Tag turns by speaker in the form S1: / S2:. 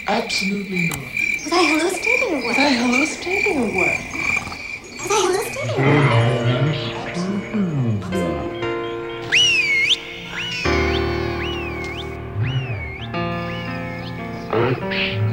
S1: Absolutely not.
S2: Was I hallucinating or what?
S1: Was I hallucinating or what?
S2: Was I hallucinating or what?